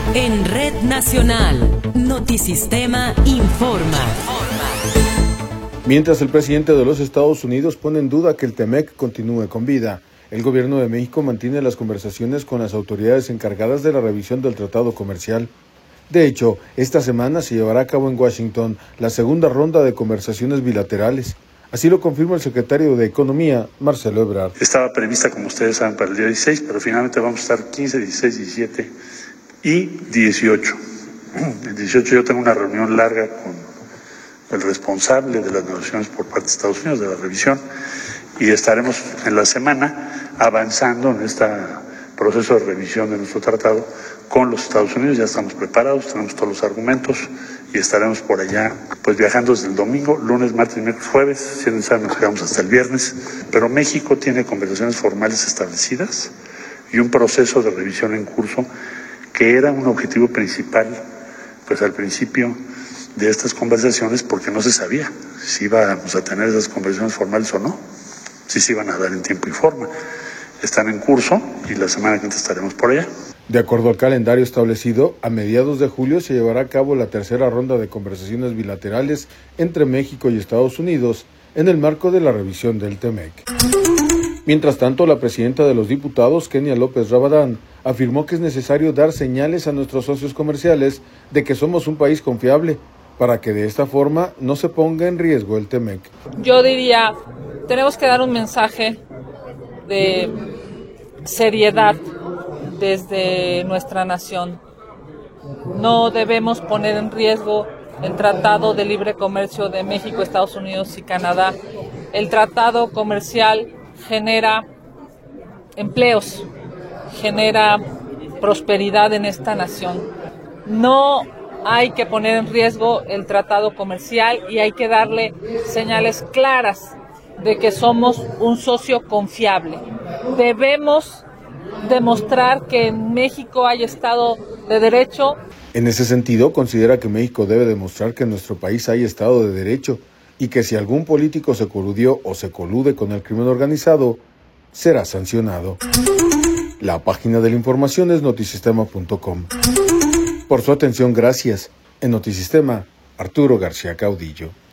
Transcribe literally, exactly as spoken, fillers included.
En Red Nacional, Notisistema informa. Mientras el presidente de los Estados Unidos pone en duda que el T-M E C continúe con vida, el gobierno de México mantiene las conversaciones con las autoridades encargadas de la revisión del tratado comercial. De hecho, esta semana se llevará a cabo en Washington la segunda ronda de conversaciones bilaterales. Así lo confirma el secretario de Economía, Marcelo Ebrard. Estaba prevista, como ustedes saben, para el día dieciséis, pero finalmente vamos a estar quince, dieciséis, diecisiete y dieciocho. El dieciocho yo tengo una reunión larga con el responsable de las negociaciones por parte de Estados Unidos, de la revisión, y estaremos en la semana avanzando en este proceso de revisión de nuestro tratado con los Estados Unidos. Ya estamos preparados, tenemos todos los argumentos y estaremos por allá, pues viajando desde el domingo, lunes, martes, miércoles, jueves, si es necesario nos quedamos hasta el viernes, pero México tiene conversaciones formales establecidas y un proceso de revisión en curso que era un objetivo principal, pues al principio de estas conversaciones, porque no se sabía si íbamos a tener esas conversaciones formales o no, si se iban a dar en tiempo y forma. Están en curso y la semana que viene estaremos por allá. De acuerdo al calendario establecido, a mediados de julio se llevará a cabo la tercera ronda de conversaciones bilaterales entre México y Estados Unidos en el marco de la revisión del T-M E C. Mientras tanto, la presidenta de los diputados, Kenia López Rabadán, afirmó que es necesario dar señales a nuestros socios comerciales de que somos un país confiable, para que de esta forma no se ponga en riesgo el T-M E C. Yo diría, tenemos que dar un mensaje de seriedad desde nuestra nación. No debemos poner en riesgo el Tratado de Libre Comercio de México, Estados Unidos y Canadá. El tratado comercial genera empleos, genera prosperidad en esta nación. No hay que poner en riesgo el tratado comercial y hay que darle señales claras de que somos un socio confiable. Debemos demostrar que en México hay Estado de Derecho. En ese sentido, considera que México debe demostrar que en nuestro país hay Estado de Derecho y que si algún político se coludió o se colude con el crimen organizado, será sancionado. La página de la información es notisistema punto com. Por su atención, gracias. En Notisistema, Arturo García Caudillo.